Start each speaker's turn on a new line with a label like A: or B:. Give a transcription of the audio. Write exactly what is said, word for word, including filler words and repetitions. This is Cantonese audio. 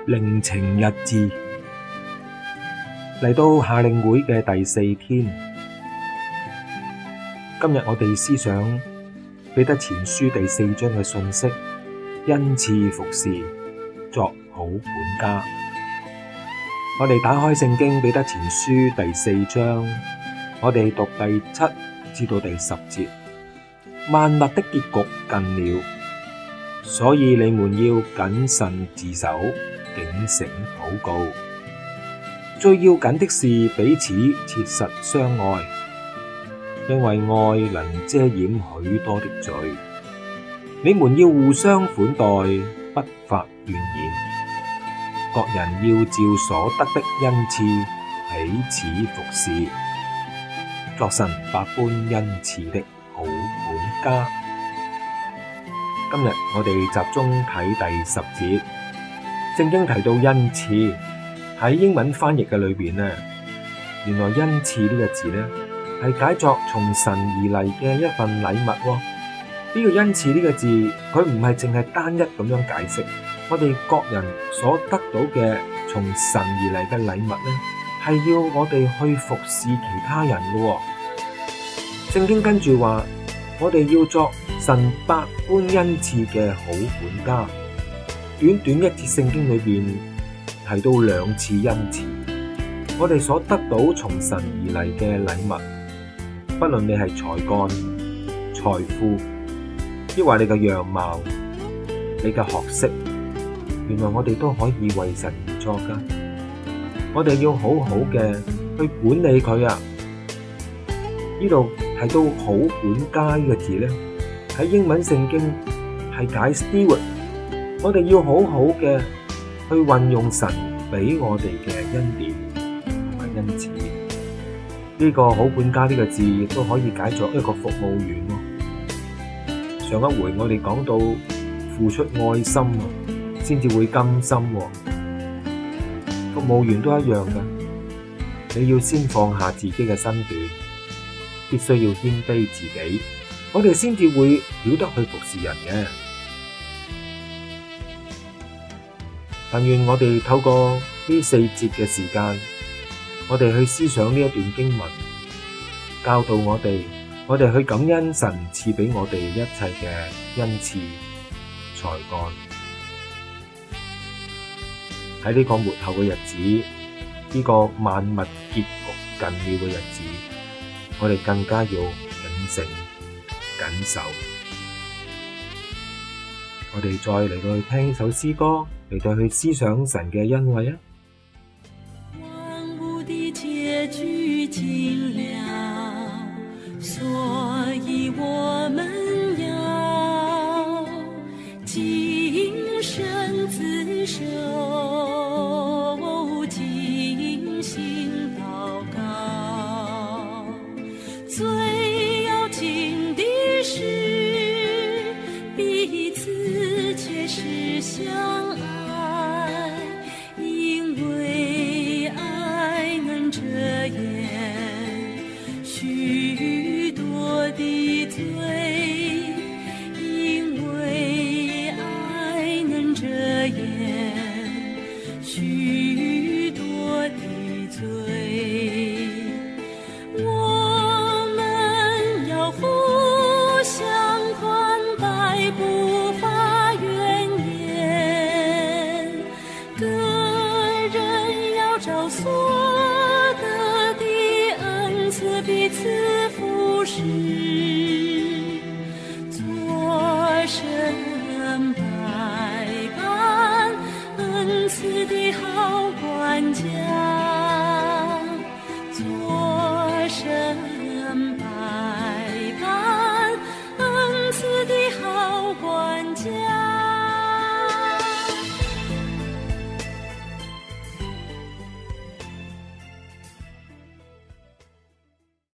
A: 靈情日誌嚟到夏令會嘅第四天，今日我哋思想彼得前書第四章嘅信息，恩賜服事，作好管家。我哋打開聖經彼得前書第四章，我哋讀第七至到第十節。萬物的結局近了，所以你們要謹慎自守，警醒禱告。最要緊的是彼此切實相愛，因為愛能遮掩許多的罪。你們要互相款待，不發怨言。各人要照所得的恩賜彼此服事，作神百般恩賜的好管家。今日我哋集中睇第十節，聖經提到恩賜，喺英文翻譯嘅裏邊呢，原來恩賜呢個字呢係解作從神而嚟嘅一份禮物喎。呢個恩賜呢個字，佢唔係淨係單一咁樣解釋，我哋各人所得到嘅從神而嚟嘅禮物呢，係要我哋去服侍其他人嘅喎。聖經跟住話，我哋要作神百般恩賜嘅好管家。短短一節聖經裏邊提到兩次恩賜，我哋所得到從神而嚟嘅禮物，不論你係才幹、財富，抑或你嘅樣貌、你嘅學識，原來我哋都可以為神而作噶。我哋要好好嘅去管理佢啊！呢度提到好管家呢個字咧，喺英文聖經係解 steward。我哋要好好嘅去運用神俾我哋嘅恩典同埋恩賜。呢個好管家呢個字亦都可以解作一個服務員喎。上一回我哋講到付出愛心啊，先至會甘心喎。服務員都一樣噶，你要先放下自己嘅身段，必須要謙卑自己，我哋先至會曉得去服侍人嘅。但願我哋透過呢四節嘅時間，我哋去思想呢一段經文，教導我哋，我哋去感恩神賜俾我哋一切嘅恩賜才幹。喺呢個末後嘅日子，呢個萬物結局近了嘅日子，我哋更加要警醒謹守。我哋再嚟到去聽呢首詩歌，嚟到去思想神嘅恩惠啊！
B: 萬物的結局近了，所以我們要謹慎自守，警醒禱告。最要緊的是彼此切實相愛，因為愛能遮掩許多的罪，因為愛能遮掩許多的罪。我們要互相款待，不發怨言，個人要照所得的恩賜彼此服事，作神百般恩賜的好管家。